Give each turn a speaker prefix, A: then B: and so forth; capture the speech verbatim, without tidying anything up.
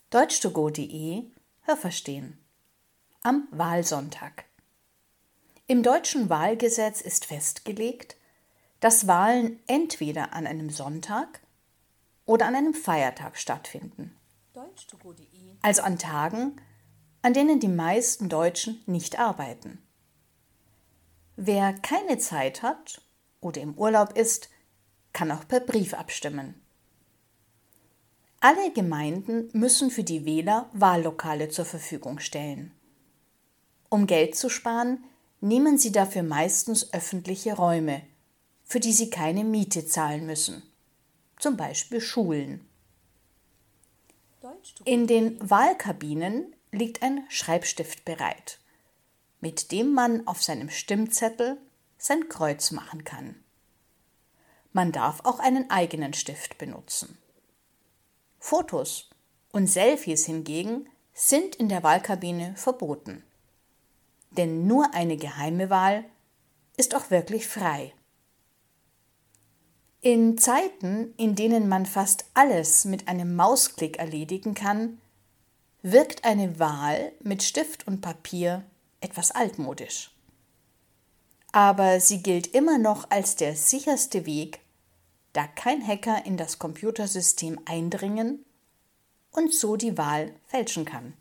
A: deutsch to go punkt de Hörverstehen. Am Wahlsonntag. Im deutschen Wahlgesetz ist festgelegt, dass Wahlen entweder an einem Sonntag oder an einem Feiertag stattfinden. deutsch to go punkt de Also an Tagen, an denen die meisten Deutschen nicht arbeiten. Wer keine Zeit hat oder im Urlaub ist, kann auch per Brief abstimmen. Alle Gemeinden müssen für die Wähler Wahllokale zur Verfügung stellen. Um Geld zu sparen, nehmen sie dafür meistens öffentliche Räume, für die sie keine Miete zahlen müssen, zum Beispiel Schulen. In den Wahlkabinen liegt ein Schreibstift bereit, mit dem man auf seinem Stimmzettel sein Kreuz machen kann. Man darf auch einen eigenen Stift benutzen. Fotos und Selfies hingegen sind in der Wahlkabine verboten. Denn nur eine geheime Wahl ist auch wirklich frei. In Zeiten, in denen man fast alles mit einem Mausklick erledigen kann, wirkt eine Wahl mit Stift und Papier etwas altmodisch. Aber sie gilt immer noch als der sicherste Weg, da kein Hacker in das Computersystem eindringen und so die Wahl fälschen kann.